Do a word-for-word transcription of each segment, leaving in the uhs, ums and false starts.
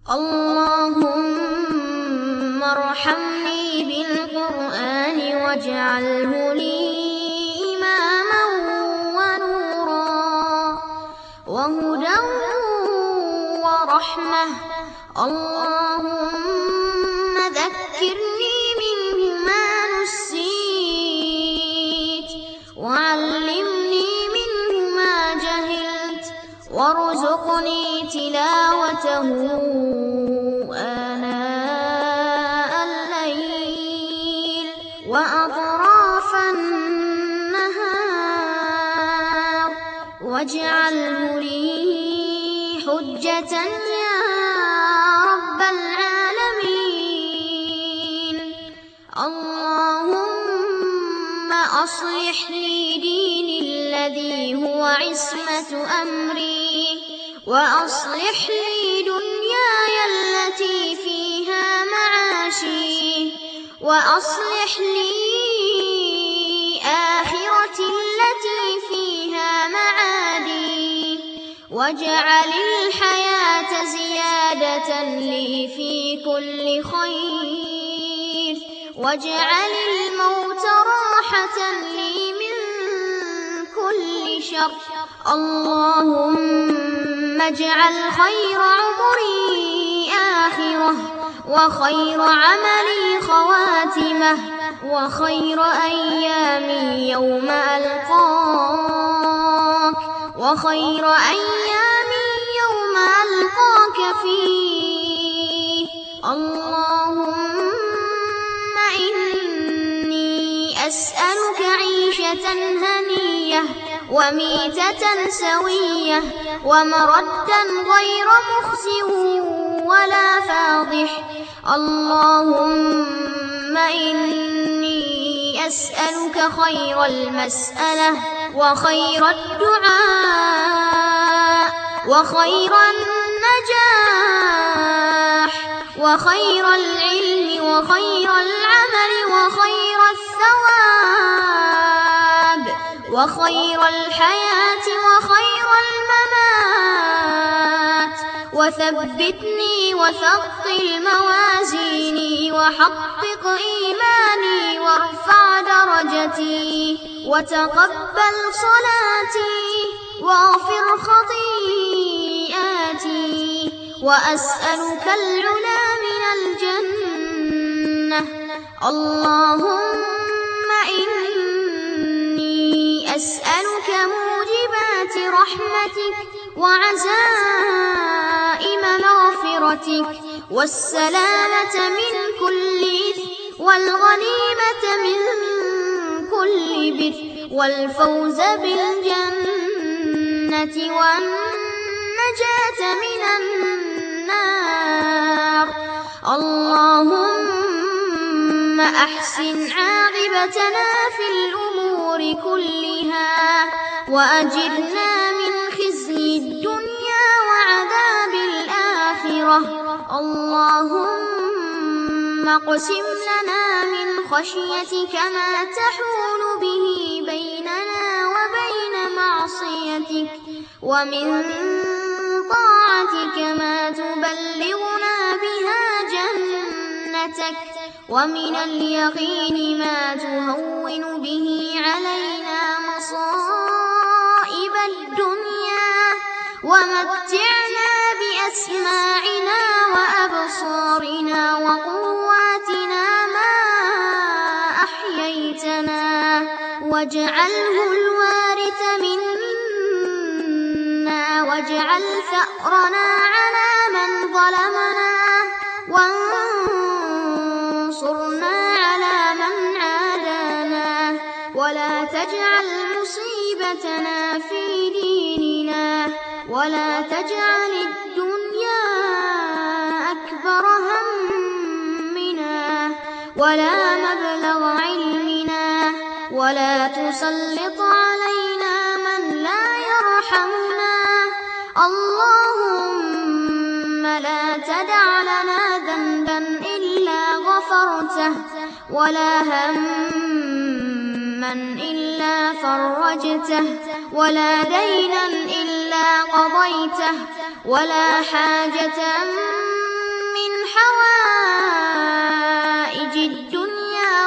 اللهم ارحمني بالقرآن واجعله لي إماما ونورا وهدى ورحمة. اللهم ذكرني منه ما نسيت وعلمني منه ما جهلت وارزقني تلاوته آناء الليل وأطراف النهار واجعله لي حجة يا رب العالمين. اللهم أصلح لي ديني الذي هو عصمة أمري وأصلح لي دنياي التي فيها معاشي وأصلح لي آخرتي التي فيها معادي واجعل الحياة زيادة لي في كل خير واجعل الموت راحة لي من كل شر. اللهم اجعل خير عمري آخرة وخير عملي خواتمة وخير أيامي يوم ألقاك وخير أيامي يوم ألقاك فيه. اللهم إني أسألك عيشة هنية وميتة سوية ومردا غير مخزٍ ولا فاضح. اللهم إني أسألك خير المسألة وخير الدعاء وخير النجاح وخير العلم وخير العمل وخير الثواب وخير الحياة وخير الممات. وثبتني وثقل موازيني وحقق إيماني وارفع درجتي وتقبل صلاتي واغفر خطيئاتي وأسألك العلا من الجنة. اللهم إني أسألك موجبات رحمتك وعزائم مغفرتك والسلامة من كل إثم والغنيمة من كل بر والفوز بالجنة والنجاة من النار. اللهم أحسن عاقبتنا في الأمور كلها وأجرنا من خزي الدنيا وعذاب الآخرة. اللهم اقسم لنا من خشيتك ما تحول به بيننا وبين معصيتك ومن طاعتك ما تبلغنا بها جنتك ومن اليقين ما تهون به علينا مصائب الدنيا ومتعنا بأسماعنا وأبصارنا وقواتنا ما أحييتنا واجعله الوارث منا واجعل ثأرنا على من ظلمنا وانصرنا على من عادانا ولا تجعل مصيبتنا في ديننا ولا تجعل الدنيا أكبر همنا ولا مبلغ علمنا ولا تسلط علينا من لا يرحمنا. اللهم لا تدع لنا ذنبا إلا غفرته ولا هما إلا فرجته ولا دينا إلا قضيته ولا حاجة حوائج الدنيا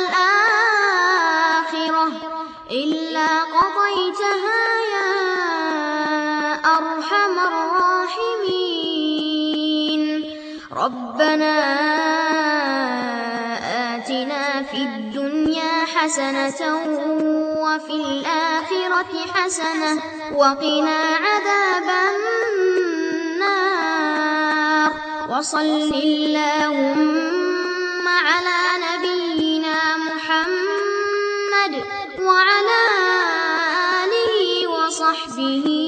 والآخرة إلا قضيتها يا أرحم الراحمين. ربنا آتنا في الدنيا حسنة وفي الآخرة حسنة وقنا عذاب النار. وصل اللهم على نبينا محمد وعلى آله وصحبه